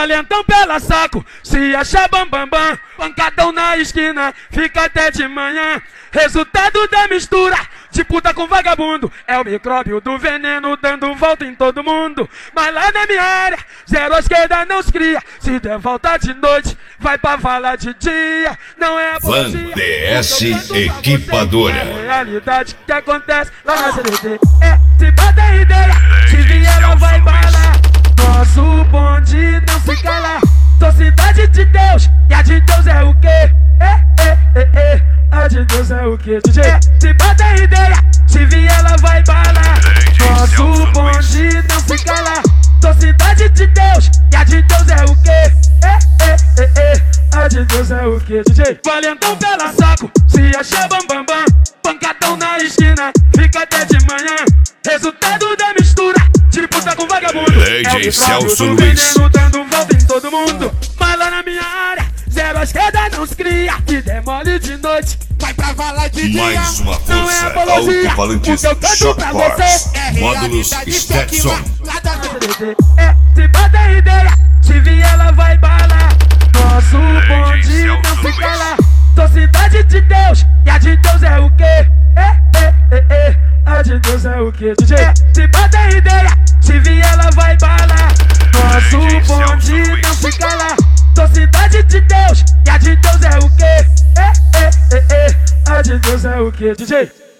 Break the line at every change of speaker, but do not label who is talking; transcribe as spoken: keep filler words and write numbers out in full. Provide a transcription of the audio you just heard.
Valentão pela saco, se achar bambambam, bam, bam. Pancadão na esquina, fica até de manhã. Resultado da mistura de puta com vagabundo é o micróbio do veneno dando volta em todo mundo. Mas lá na minha área, zero à esquerda não se cria. Se der volta de noite, vai pra vala de dia. Não é apologia.
Van D S Equipadora.
É a realidade que acontece lá na C D T. É, se bota a ideia, se vier ela vai balar. Nosso bonde não se cala. Sou cidade de Deus, e a de Deus é o quê? É, é, é, é. A de Deus é o quê, D J? É, se bota a ideia, se vier ela vai balar. Nosso bonde não se cala. Sou cidade de Deus, e a de Deus é o quê? É, é, é, é. A de Deus é o quê, D J? Valentão pela saco, se achar bambambam, bam, bam. Pancadão na esquina, fica até de manhã. Resultado da mistura de puta com vagabundo
D J
é
Celso
do
Luiz.
veneno dando volta em todo mundo. Mas lá na minha área, zero à esquerda não se cria. Se der mole de noite, vai pra vala de dia.
Mais uma
não é
força,
apologia,
alto-falantes
o que eu canto
Shock
pra
Force,
você é
módulos Stetson.
É, se bota a ideia, se vier ela vai balar. Nosso bonde não se cala. Sou cidade de Deus, e a de Deus é o quê? É, é, é, é. A de Deus é o quê, D J? É, se bota a ideia, se vier ela vai balar. Nosso bonde não se cala. Sou cidade de Deus, e a de Deus é o quê? É, é, é, é. A de Deus é o quê, D J?